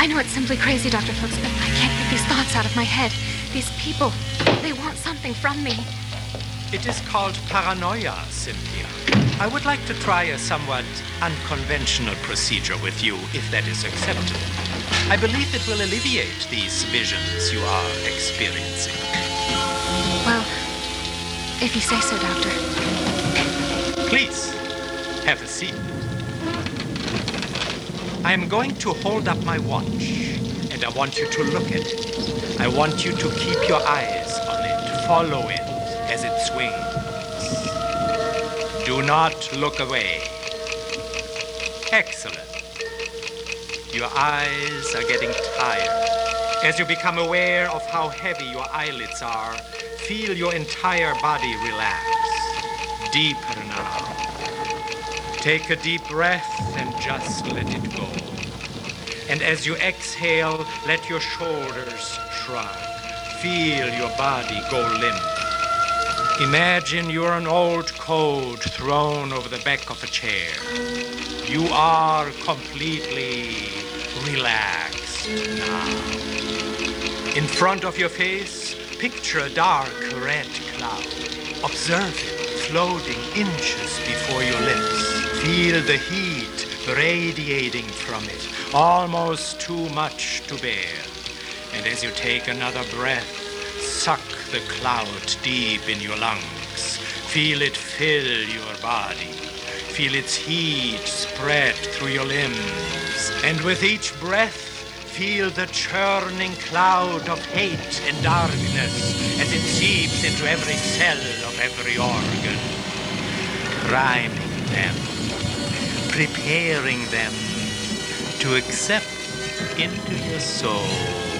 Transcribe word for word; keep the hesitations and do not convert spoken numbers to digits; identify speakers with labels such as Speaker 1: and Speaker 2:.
Speaker 1: I know it's simply crazy, Doctor Fuchs, but I can't get these thoughts out of my head. These people, they want something from me.
Speaker 2: It is called paranoia, Cynthia. I would like to try a somewhat unconventional procedure with you, if that is acceptable. I believe it will alleviate these visions you are experiencing.
Speaker 1: Well, if you say so, Doctor.
Speaker 2: Please, have a seat. I am going to hold up my watch, and I want you to look at it. I want you to keep your eyes on it, follow it as it swings. Do not look away. Excellent. Your eyes are getting tired. As you become aware of how heavy your eyelids are, feel your entire body relax. Deeper now. Take a deep breath and just let it go. And as you exhale, let your shoulders shrug. Feel your body go limp. Imagine you're an old coat thrown over the back of a chair. You are completely relaxed now. In front of your face, picture a dark red cloud. Observe it floating inches before your lips. Feel the heat radiating from it, almost too much to bear. And as you take another breath, suck the cloud deep in your lungs. Feel it fill your body. Feel its heat spread through your limbs. And with each breath, feel the churning cloud of hate and darkness as it seeps into every cell of every organ, priming them, preparing them to accept into your soul.